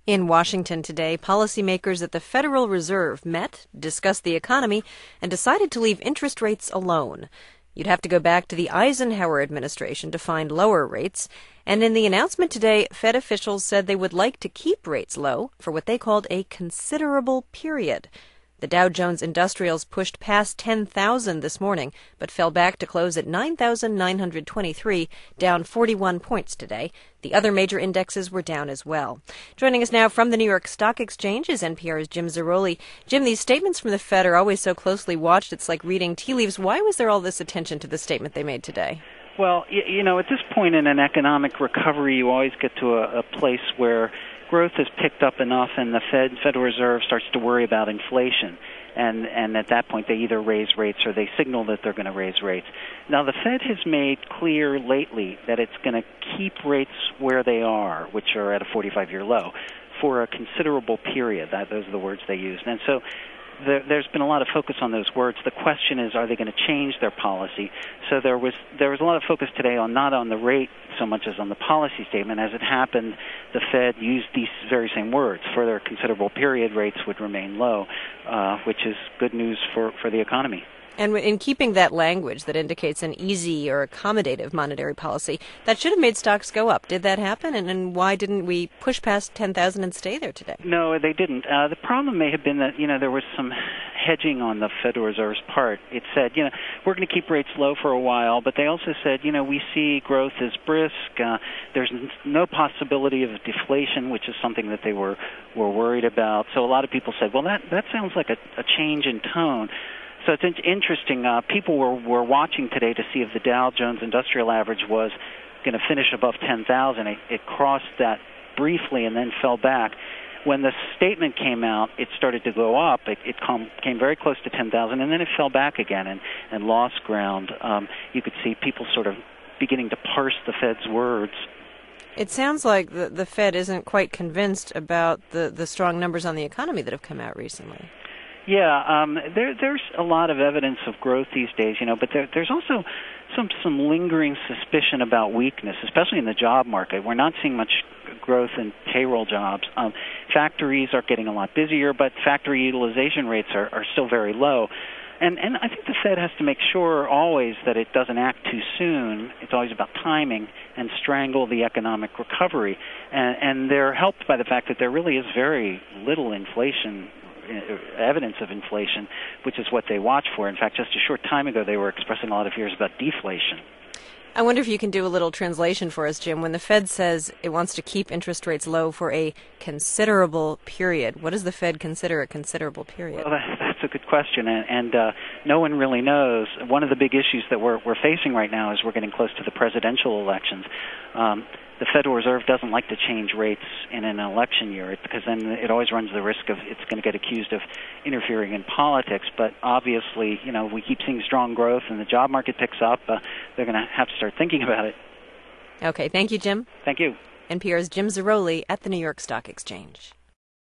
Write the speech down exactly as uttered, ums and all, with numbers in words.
In Washington today, policymakers at the Federal Reserve met, discussed the economy, and decided to leave interest rates alone. You'd have to go back to the Eisenhower administration to find lower rates. And in the announcement today, Fed officials said they would like to keep rates low for what they called a considerable period. The Dow Jones Industrials pushed past ten thousand this morning, but fell back to close at nine thousand nine hundred twenty-three, down forty-one points today. The other major indexes were down as well. Joining us now from the New York Stock Exchange is N P R's Jim Zarroli. Jim, these statements from the Fed are always so closely watched, it's like reading tea leaves. Why was there all this attention to the statement they made today? Well, you know, at this point in an economic recovery, you always get to a, a place where growth has picked up enough and the Fed, Federal Reserve starts to worry about inflation. And, and at that point, they either raise rates or they signal that they're going to raise rates. Now, the Fed has made clear lately that it's going to keep rates where they are, which are at a forty-five-year low, for a considerable period. That, those are the words they used. And so there, there's been a lot of focus on those words. The question is, are they going to change their policy? So there was there was a lot of focus today on not on the rate so much as on the policy statement. As it happened, the Fed used these very same words. For a considerable period, rates would remain low, uh, which is good news for, for the economy. And in keeping that language that indicates an easy or accommodative monetary policy, that should have made stocks go up. Did that happen? And, and why didn't we push past ten thousand and stay there today? No, they didn't. Uh, the problem may have been that, you know, there was some hedging on the Federal Reserve's part. It said, you know, we're going to keep rates low for a while, but they also said, you know, we see growth as brisk. Uh, there's no possibility of deflation, which is something that they were, were worried about. So a lot of people said, well, that, that sounds like a, a change in tone. So it's interesting. Uh, people were, were watching today to see if the Dow Jones Industrial Average was going to finish above ten thousand. It, it crossed that briefly and then fell back. When the statement came out, it started to go up. It, it com- came very close to ten thousand, and then it fell back again and, and lost ground. Um, you could see people sort of beginning to parse the Fed's words. It sounds like the, the Fed isn't quite convinced about the, the strong numbers on the economy that have come out recently. Yeah, um, there, there's a lot of evidence of growth these days, you know, but there, there's also some some lingering suspicion about weakness, especially in the job market. We're not seeing much growth in payroll jobs. Um, factories are getting a lot busier, but factory utilization rates are, are still very low. And, and I think the Fed has to make sure always that it doesn't act too soon. It's always about timing and strangle the economic recovery. And, and they're helped by the fact that there really is very little inflation, evidence of inflation, which is what they watch for. In fact, just a short time ago, they were expressing a lot of fears about deflation. I wonder if you can do a little translation for us, Jim. When the Fed says it wants to keep interest rates low for a considerable period, what does the Fed consider a considerable period? Well, that, that's a good question, and, and uh, no one really knows. One of the big issues that we're, we're facing right now is we're getting close to the presidential elections. Um, The Federal Reserve doesn't like to change rates in an election year because then it always runs the risk of it's going to get accused of interfering in politics. But obviously, you know, we keep seeing strong growth and the job market picks up. Uh, they're going to have to start thinking about it. Okay. Thank you, Jim. Thank you. N P R's Jim Zarroli at the New York Stock Exchange.